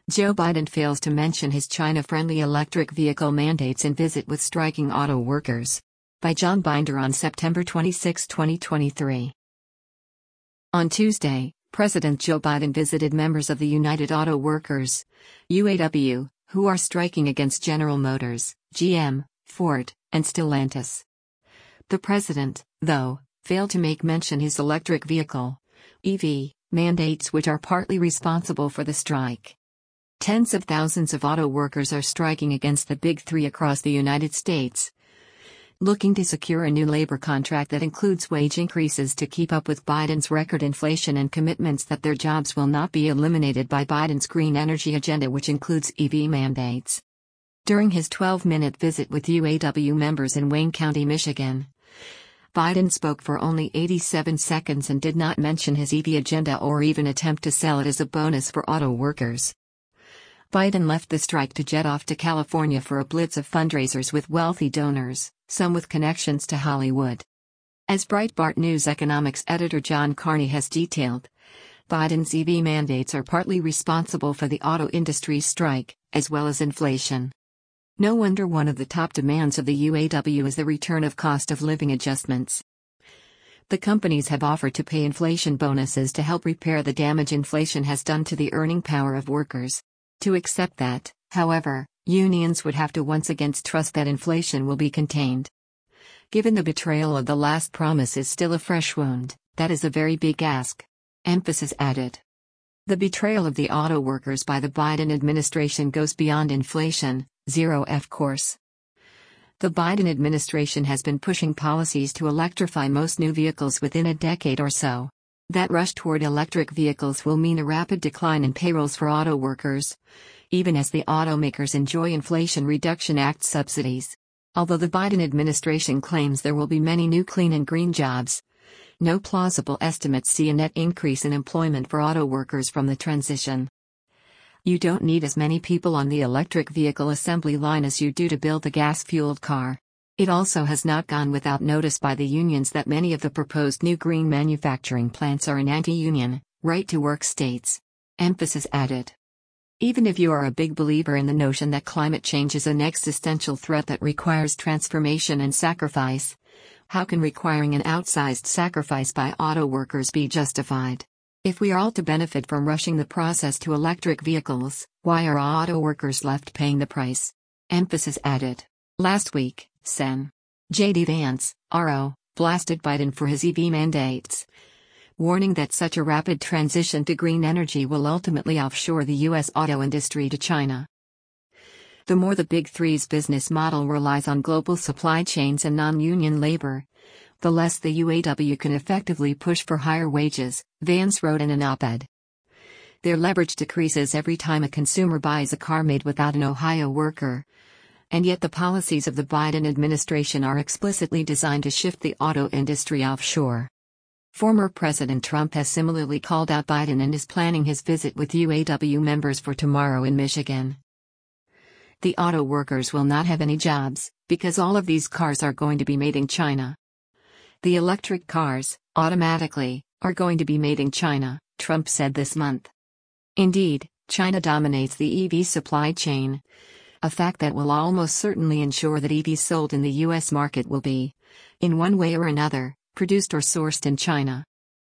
Joe Biden fails to mention his China-friendly electric vehicle mandates in visit with striking auto workers. By John Binder on September 26, 2023. On Tuesday, President Joe Biden visited members of the United Auto Workers, UAW, who are striking against General Motors, GM, Ford, and Stellantis. The president, though, failed to make mention his electric vehicle, EV, mandates, which are partly responsible for the strike. Tens of thousands of auto workers are striking against the Big Three across the United States, looking to secure a new labor contract that includes wage increases to keep up with Biden's record inflation and commitments that their jobs will not be eliminated by Biden's green energy agenda, which includes EV mandates. During his 12-minute visit with UAW members in Wayne County, Michigan, Biden spoke for only 87 seconds and did not mention his EV agenda or even attempt to sell it as a bonus for auto workers. Biden left the strike to jet off to California for a blitz of fundraisers with wealthy donors, some with connections to Hollywood. As Breitbart News economics editor John Carney has detailed, Biden's EV mandates are partly responsible for the auto industry's strike, as well as inflation. No wonder one of the top demands of the UAW is the return of cost of living adjustments. The companies have offered to pay inflation bonuses to help repair the damage inflation has done to the earning power of workers. To accept that, however, unions would have to once again trust that inflation will be contained. Given the betrayal of the last promise is still a fresh wound, that is a very big ask. Emphasis added. The betrayal of the auto workers by the Biden administration goes beyond inflation, of course. The Biden administration has been pushing policies to electrify most new vehicles within a decade or so. That rush toward electric vehicles will mean a rapid decline in payrolls for auto workers, even as the automakers enjoy Inflation Reduction Act subsidies. Although the Biden administration claims there will be many new clean and green jobs, no plausible estimates see a net increase in employment for auto workers from the transition. You don't need as many people on the electric vehicle assembly line as you do to build a gas-fueled car. It also has not gone without notice by the unions that many of the proposed new green manufacturing plants are in anti-union, right-to-work states. Emphasis added. Even if you are a big believer in the notion that climate change is an existential threat that requires transformation and sacrifice, how can requiring an outsized sacrifice by auto workers be justified? If we are all to benefit from rushing the process to electric vehicles, why are auto workers left paying the price? Emphasis added. Last week, Sen. J.D. Vance, RO, blasted Biden for his EV mandates, warning that such a rapid transition to green energy will ultimately offshore the U.S. auto industry to China. The more the Big Three's business model relies on global supply chains and non-union labor, the less the UAW can effectively push for higher wages, Vance wrote in an op-ed. Their leverage decreases every time a consumer buys a car made without an Ohio worker. And yet the policies of the Biden administration are explicitly designed to shift the auto industry offshore. Former President Trump has similarly called out Biden and is planning his visit with UAW members for tomorrow in Michigan. The auto workers will not have any jobs, because all of these cars are going to be made in China. The electric cars, automatically, are going to be made in China, Trump said this month. Indeed, China dominates the EV supply chain, a fact that will almost certainly ensure that EVs sold in the U.S. market will be, in one way or another, produced or sourced in China.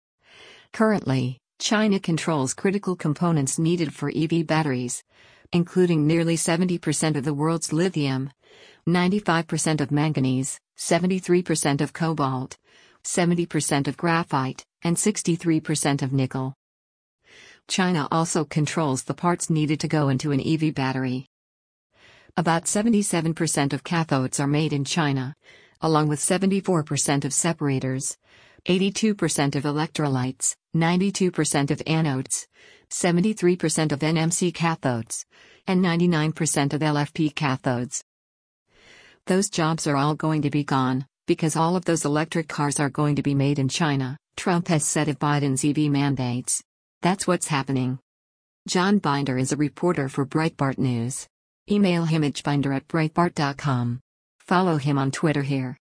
Currently, China controls critical components needed for EV batteries, including nearly 70% of the world's lithium, 95% of manganese, 73% of cobalt, 70% of graphite, and 63% of nickel. China also controls the parts needed to go into an EV battery. About 77% of cathodes are made in China, along with 74% of separators, 82% of electrolytes, 92% of anodes, 73% of NMC cathodes, and 99% of LFP cathodes. Those jobs are all going to be gone, because all of those electric cars are going to be made in China, Trump has said of Biden's EV mandates. That's what's happening. John Binder is a reporter for Breitbart News. Email him at binder@breitbart.com. Follow him on Twitter here.